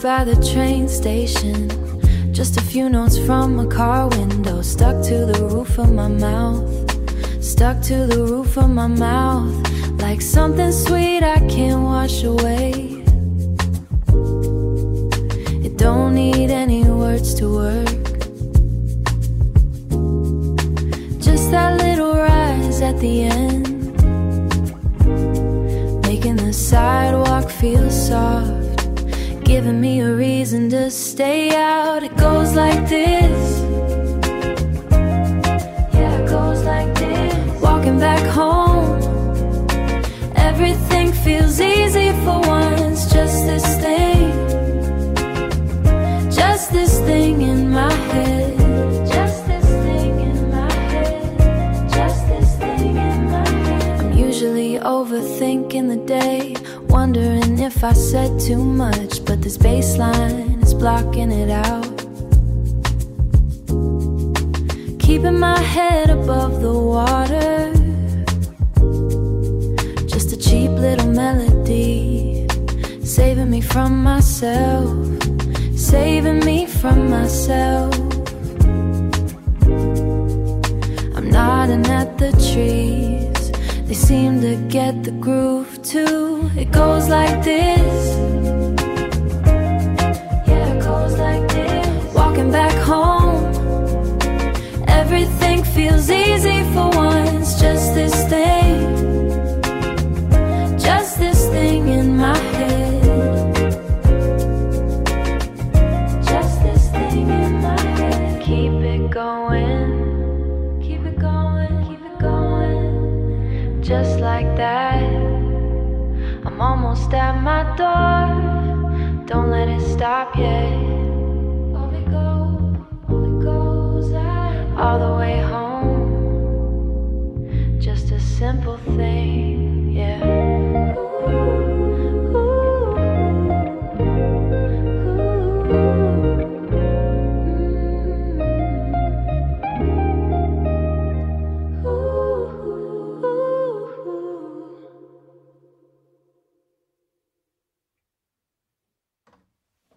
by the train station, just a few notes from a car window, stuck to the roof of my mouth, stuck to the roof of my mouth, like something sweet I can't wash away. It don't need any words to work, just that little rise at the end, making the sidewalk feel soft, giving me a reason to stay out. It goes like this, yeah, it goes like this. Walking back home, everything feels easy for once. Just this thing, just this thing in my head, just this thing in my head, just this thing in my head. I'm usually overthinking the day, wondering if I said too much, but this baseline is blocking it out. Keeping my head above the water, just a cheap little melody, saving me from myself, saving me from myself. I'm nodding at the trees, they seem to get the groove too. It goes like this, yeah, it goes like this. Walking back home, everything feels easy for once. Just this thing, just this thing in my head, just this thing in my head. Keep it going, keep it going, keep it going, just like that. I'm almost at my door, don't let it stop yet.